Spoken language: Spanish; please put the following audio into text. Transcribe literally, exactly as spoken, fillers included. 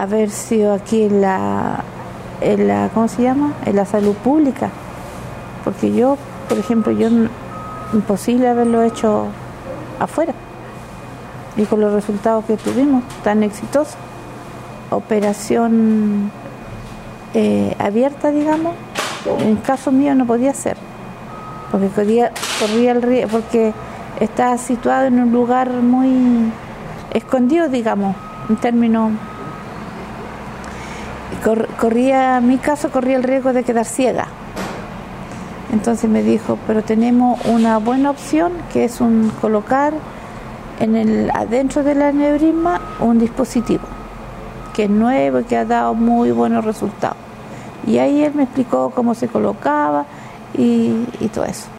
haber sido aquí en la, en la, ¿cómo se llama? En la salud pública, porque yo, por ejemplo, yo imposible haberlo hecho afuera y con los resultados que tuvimos tan exitosos. Operación eh, abierta, digamos, en el caso mío no podía ser, porque corría, corría el riesgo, porque estaba situado en un lugar muy escondido, digamos, en términos, cor, corría, en mi caso corría el riesgo de quedar ciega. Entonces me dijo, pero tenemos una buena opción, que es un colocar en el adentro del aneurisma un dispositivo que es nuevo y que ha dado muy buenos resultados. Y ahí él me explicó cómo se colocaba y, y todo eso.